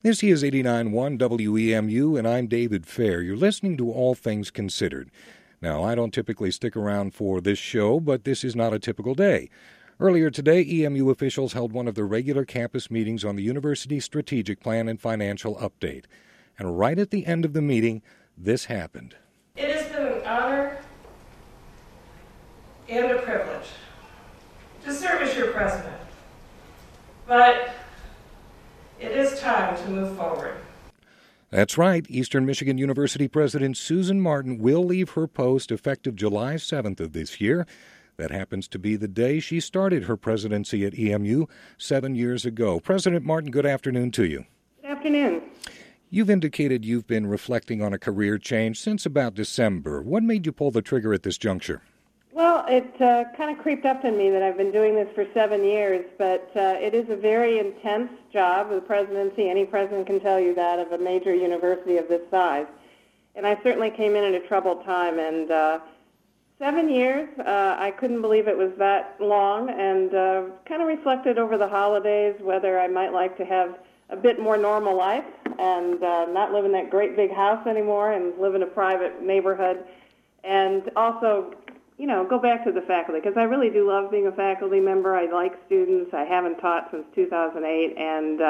This is 89.1 WEMU, and I'm David Fair. You're listening to All Things Considered. Now, I don't typically stick around for this show, but this is not a typical day. Earlier today, EMU officials held one of their regular campus meetings on the university's strategic plan and financial update. And right at the end of the meeting, this happened. It has been an honor and a privilege to serve as your president. But it is time to move forward. That's right. Eastern Michigan University President Susan Martin will leave her post effective July 7th of this year. That happens to be the day she started her presidency at EMU 7 years ago. President Martin, good afternoon to you. Good afternoon. You've indicated you've been reflecting on a career change since about December. What made you pull the trigger at this juncture? Well, it kind of creeped up in me that I've been doing this for 7 years, but it is a very intense job, the presidency. Any president can tell you that, of a major university of this size. And I certainly came in at a troubled time, and 7 years, I couldn't believe it was that long, and kind of reflected over the holidays whether I might like to have a bit more normal life and not live in that great big house anymore and live in a private neighborhood, and also go back to the faculty, because I really do love being a faculty member. I like students. I haven't taught since 2008, and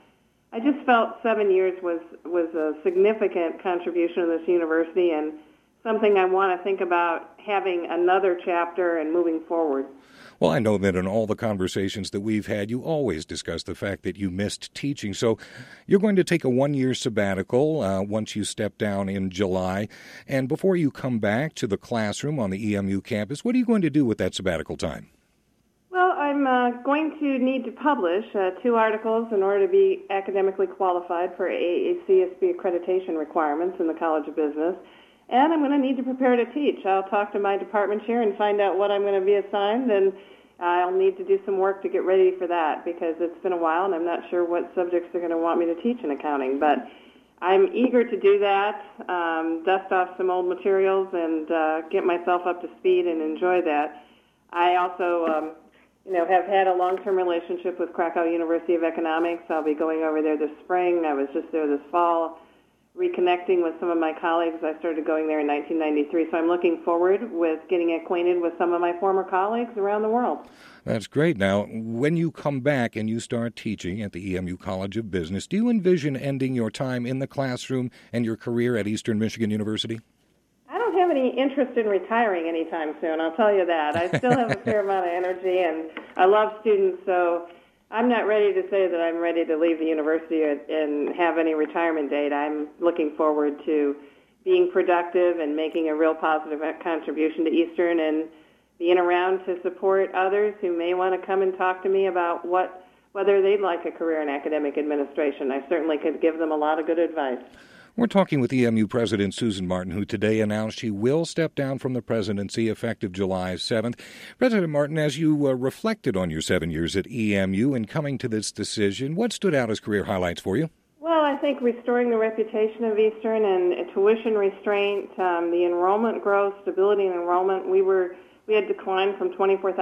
I just felt 7 years was a significant contribution to this university and something I want to think about having another chapter and moving forward. Well, I know that in all the conversations that we've had, you always discuss the fact that you missed teaching. So you're going to take a 1-year sabbatical once you step down in July. And before you come back to the classroom on the EMU campus, what are you going to do with that sabbatical time? Well, I'm going to need to publish 2 articles in order to be academically qualified for AACSB accreditation requirements in the College of Business. And I'm going to need to prepare to teach. I'll talk to my department chair and find out what I'm going to be assigned, and I'll need to do some work to get ready for that because it's been a while and I'm not sure what subjects they're going to want me to teach in accounting. But I'm eager to do that, dust off some old materials and get myself up to speed and enjoy that. I also have had a long-term relationship with Krakow University of Economics. I'll be going over there this spring. I was just there this fall, reconnecting with some of my colleagues. I started going there in 1993, so I'm looking forward with getting acquainted with some of my former colleagues around the world. That's great. Now, when you come back and you start teaching at the EMU College of Business, do you envision ending your time in the classroom and your career at Eastern Michigan University? I don't have any interest in retiring anytime soon, I'll tell you that. I still have a fair amount of energy, and I love students, so I'm not ready to say that I'm ready to leave the university and have any retirement date. I'm looking forward to being productive and making a real positive contribution to Eastern and being around to support others who may want to come and talk to me about whether they'd like a career in academic administration. I certainly could give them a lot of good advice. We're talking with EMU President Susan Martin, who today announced she will step down from the presidency effective July 7th. President Martin, as you reflected on your 7 years at EMU and coming to this decision, what stood out as career highlights for you? Well, I think restoring the reputation of Eastern and tuition restraint, the enrollment growth, stability in enrollment. We had declined from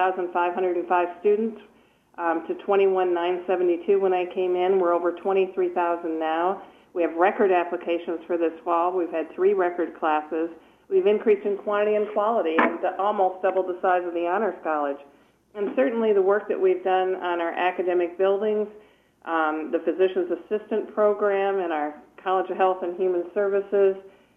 24,505 students to 21,972 when I came in. We're over 23,000 now. We have record applications for this fall. We've had 3 record classes. We've increased in quantity and quality and almost doubled the size of the Honors College. And certainly the work that we've done on our academic buildings, the Physician's Assistant Program and our College of Health and Human Services,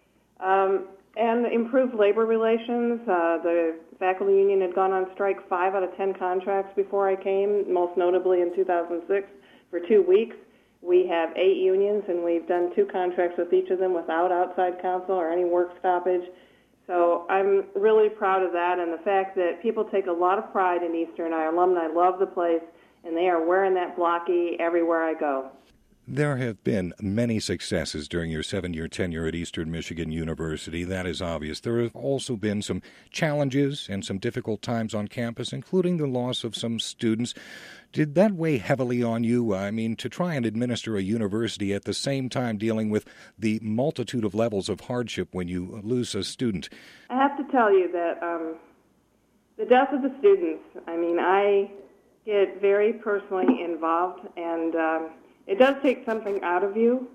and improved labor relations. The faculty union had gone on strike 5 out of 10 contracts before I came, most notably in 2006 for 2 weeks. We have 8 unions, and we've done 2 contracts with each of them without outside counsel or any work stoppage. So I'm really proud of that, and the fact that people take a lot of pride in Eastern. Our alumni love the place, and they are wearing that blocky everywhere I go. There have been many successes during your 7-year tenure at Eastern Michigan University. That is obvious. There have also been some challenges and some difficult times on campus, including the loss of some students. Did that weigh heavily on you? I mean, to try and administer a university at the same time dealing with the multitude of levels of hardship when you lose a student. I have to tell you that the death of the students, I get very personally involved, and it does take something out of you.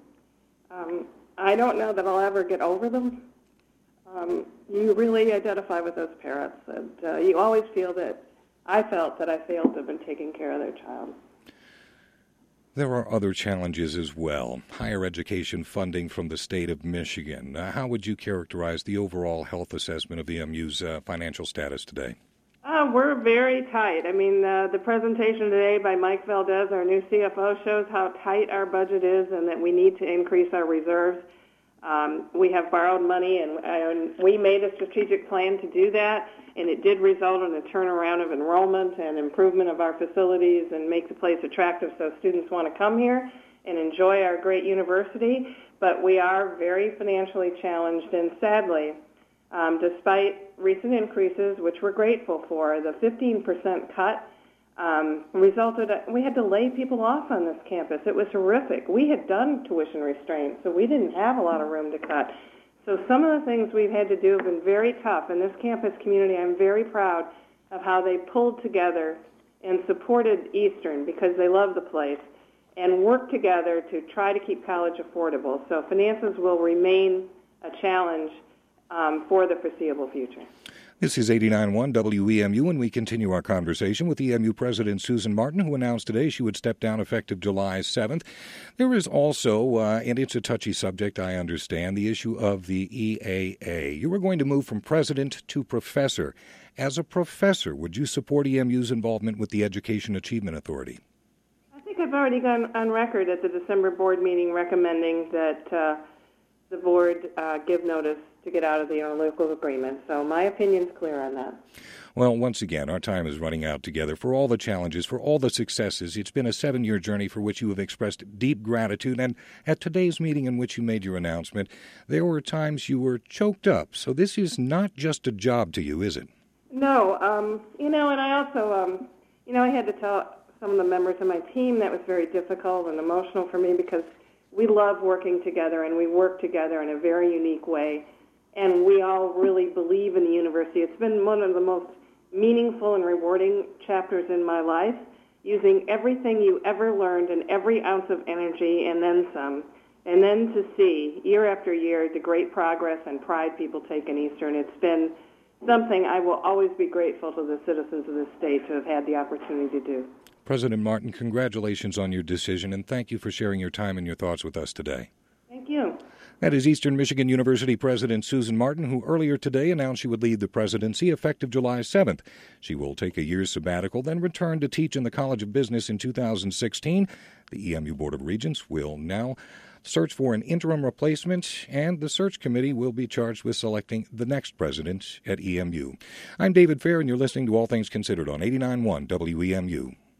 I don't know that I'll ever get over them. You really identify with those parents, and you always feel that I felt that I failed them in taking care of their child. There are other challenges as well. Higher education funding from the state of Michigan. How would you characterize the overall health assessment of EMU's financial status today? We're very tight. I mean, the presentation today by Mike Valdez, our new CFO, shows how tight our budget is and that we need to increase our reserves. We have borrowed money, and we made a strategic plan to do that, and it did result in a turnaround of enrollment and improvement of our facilities and make the place attractive so students want to come here and enjoy our great university. But we are very financially challenged, and sadly, despite recent increases, which we're grateful for, the 15% cut resulted, we had to lay people off on this campus. It was horrific. We had done tuition restraint, so we didn't have a lot of room to cut. So some of the things we've had to do have been very tough. In this campus community, I'm very proud of how they pulled together and supported Eastern because they love the place and worked together to try to keep college affordable. So finances will remain a challenge for the foreseeable future. This is 89.1 WEMU, and we continue our conversation with EMU President Susan Martin, who announced today she would step down effective July 7th. There is also, and it's a touchy subject, I understand, the issue of the EAA. You were going to move from president to professor. As a professor, would you support EMU's involvement with the Education Achievement Authority? I think I've already gone on record at the December board meeting recommending that the board give notice to get out of the interlocal agreement. So my opinion's clear on that. Well, once again, our time is running out together. For all the challenges, for all the successes, it's been a 7-year journey for which you have expressed deep gratitude. And at today's meeting in which you made your announcement, there were times you were choked up. So this is not just a job to you, is it? No. And I also, I had to tell some of the members of my team that was very difficult and emotional for me because we love working together and we work together in a very unique way. And we all really believe in the university. It's been one of the most meaningful and rewarding chapters in my life, using everything you ever learned and every ounce of energy and then some, and then to see year after year the great progress and pride people take in Eastern. It's been something I will always be grateful to the citizens of this state to have had the opportunity to do. President Martin, congratulations on your decision, and thank you for sharing your time and your thoughts with us today. Thank you. That is Eastern Michigan University President Susan Martin, who earlier today announced she would leave the presidency effective July 7th. She will take a year's sabbatical, then return to teach in the College of Business in 2016. The EMU Board of Regents will now search for an interim replacement, and the search committee will be charged with selecting the next president at EMU. I'm David Fair, and you're listening to All Things Considered on 89.1 WEMU.